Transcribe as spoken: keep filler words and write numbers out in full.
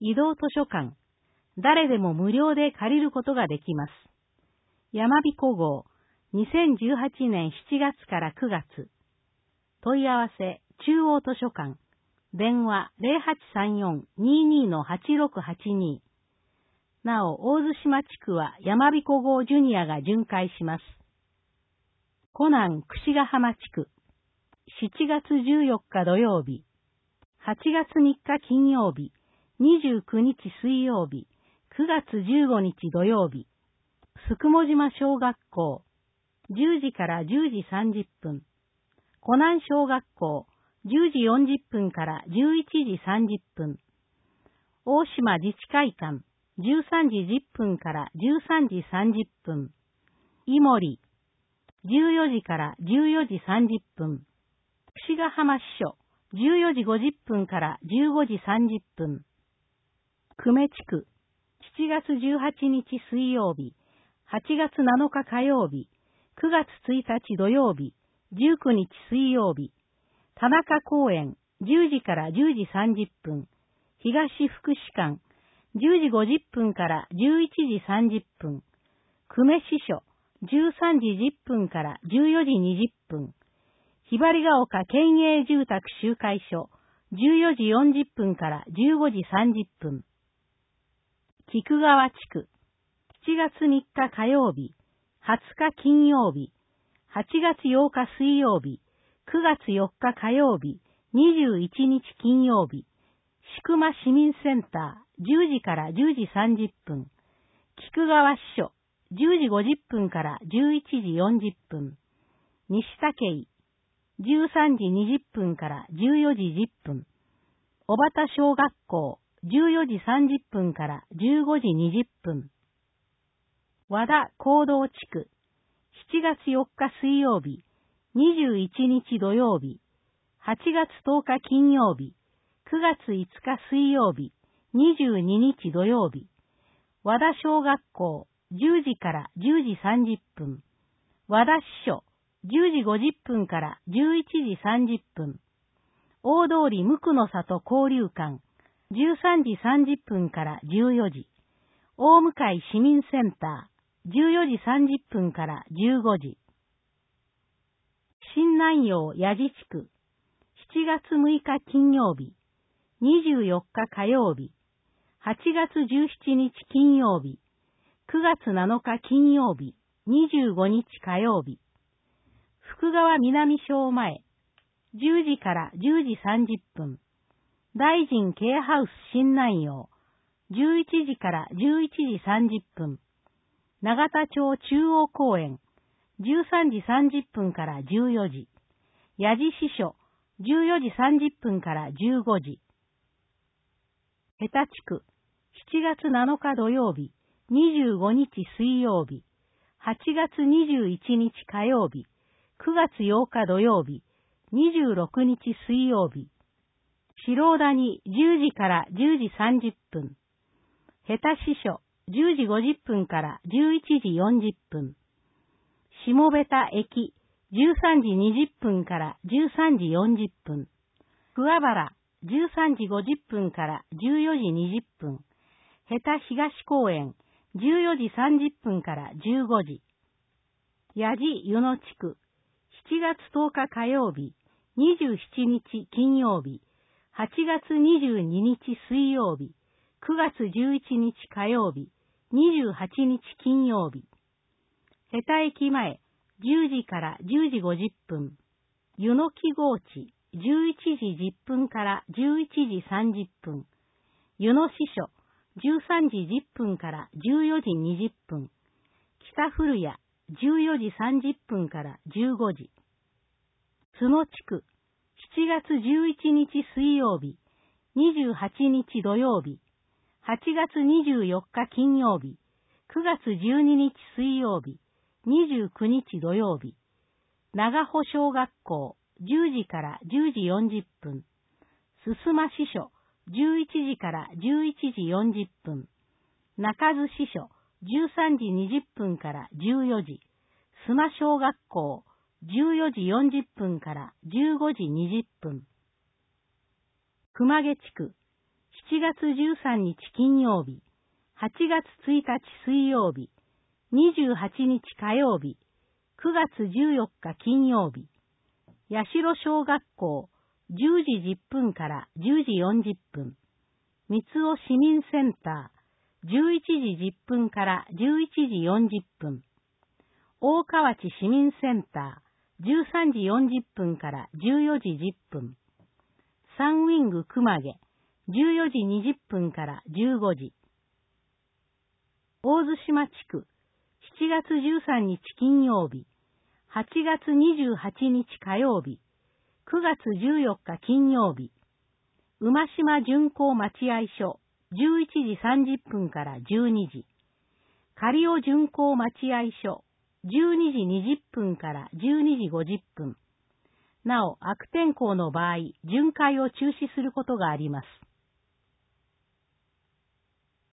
移動図書館、誰でも無料で借りることができます。やまびこ号、にせんじゅうはちねんしちがつからくがつ。問い合わせ、中央図書館。電話 ゼロはちさんよん にーにー はちろくはちに。なお、大津島地区はやまびこ号ジュニアが巡回します。コナン櫛ヶ浜地区。しちがつじゅうよっか土曜日。はちがつみっか金曜日。にじゅうくにち水曜日。くがつじゅうごにち土曜日。すくも島小学校。じゅうじからじゅうじさんじゅっぷん。コナン小学校。じゅうじよんじゅっぷんからじゅういちじさんじゅっぷん。大島自治会館。じゅうさんじじゅっぷんからじゅうさんじさんじゅっぷん。井森。じゅうよじからじゅうよじさんじゅっぷん。櫛ヶ浜支所。じゅうよじごじゅっぷんからじゅうごじさんじゅっぷん。久米地区。しちがつじゅうはちにち水曜日。はちがつなのか火曜日。くがつついたち土曜日。じゅうくにち水曜日。田中公園。じゅうじからじゅうじさんじゅっぷん。東福祉館。じゅうじごじゅっぷんからじゅういちじさんじゅっぷん。久米支所。じゅうさんじじゅっぷんからじゅうよじにじゅっぷん。ひばりが丘県営住宅集会所。じゅうよじよんじゅっぷんからじゅうごじさんじゅっぷん。菊川地区。しちがつみっか火曜日。はつか金曜日。はちがつようか水曜日。くがつよっか火曜日。にじゅういちにち金曜日。宿間市民センター。じゅうじからじゅうじさんじゅっぷん。菊川支所。じゅうじごじゅっぷんからじゅういちじよんじゅっぷん。西武井。じゅうさんじにじゅっぷんからじゅうよじじゅっぷん。小畑小学校。じゅうよじさんじゅっぷんからじゅうごじにじゅっぷん。和田行動地区。しちがつよっか水曜日。にじゅういちにち土曜日。はちがつとおか金曜日。くがついつか水曜日。にじゅうににち土曜日。和田小学校。じゅうじからじゅうじさんじゅっぷん。和田支所。じゅうじごじゅっぷんからじゅういちじさんじゅっぷん。大通り無垢の里交流館。じゅうさんじさんじゅっぷんからじゅうよじ。大向市民センター。じゅうよじさんじゅっぷんからじゅうごじ。新南陽八地区。しちがつむいか金曜日。にじゅうよっか火曜日。はちがつじゅうしちにち金曜日。くがつなのか金曜日。にじゅうごにち火曜日。福川南小前。じゅうじからじゅうじさんじゅっぷん。大臣ケアハウス新南陽。じゅういちじからじゅういちじさんじゅっぷん。永田町中央公園。じゅうさんじさんじゅっぷんからじゅうよじ。八地支所。じゅうよじさんじゅっぷんからじゅうごじ。江田地区。しちがつなのか土曜日。にじゅうごにち水曜日。はちがつにじゅういちにち火曜日。くがつようか土曜日。にじゅうろくにち水曜日。白谷じゅうじからじゅうじさんじゅっぷん。江田支所。じゅうじごじゅっぷんからじゅういちじよんじゅっぷん。下部田駅。じゅうさんじにじゅっぷんからじゅうさんじよんじゅっぷん。桑原。じゅうさんじごじゅっぷんからじゅうよじにじゅっぷん。江田東公園。じゅうよじさんじゅっぷんからじゅうごじ。八地湯野地区。しちがつとおか火曜日。にじゅうしちにち金曜日。はちがつにじゅうににち水曜日。くがつじゅういちにち火曜日。にじゅうはちにち金曜日。江田駅前。じゅうじからじゅうじごじゅっぷん。湯野木郷地。じゅういちじじゅっぷんからじゅういちじさんじゅっぷん。湯野支所。じゅうさんじじゅっぷんからじゅうよじにじゅっぷん。北古谷。じゅうよじさんじゅっぷんからじゅうごじ。津野地区。しちがつじゅういちにち水曜日。にじゅうはちにち土曜日。はちがつにじゅうよっか金曜日。くがつじゅうににち水曜日。にじゅうくにち土曜日。長穂小学校。じゅうじからじゅうじよんじゅっぷん。すすま支所。じゅういちじからじゅういちじよんじゅっぷん。中津支所。じゅうさんじにじゅっぷんからじゅうよじ。須磨小学校。じゅうよじよんじゅっぷんからじゅうごじにじゅっぷん。熊毛地区。 しちがつじゅうさんにち金曜日、はちがつついたち水曜日、にじゅうはちにち火曜日、くがつじゅうよっか金曜日、八代小学校じゅうじじゅっぷんからじゅうじよんじゅっぷん、三尾市民センターじゅういちじじゅっぷんからじゅういちじよんじゅっぷん、大河内市民センターじゅうさんじよんじゅっぷんからじゅうよじじゅっぷん、サンウィング熊毛じゅうよじにじゅっぷんからじゅうごじ、大津島地区しちがつじゅうさんにち金曜日、はちがつにじゅうはちにち火曜日、くがつじゅうよっか金曜日、馬島巡行待合所じゅういちじさんじゅっぷんからじゅうにじ、仮尾巡行待合所じゅうにじにじゅっぷんからじゅうにじごじゅっぷん。なお、悪天候の場合、巡回を中止することがあります。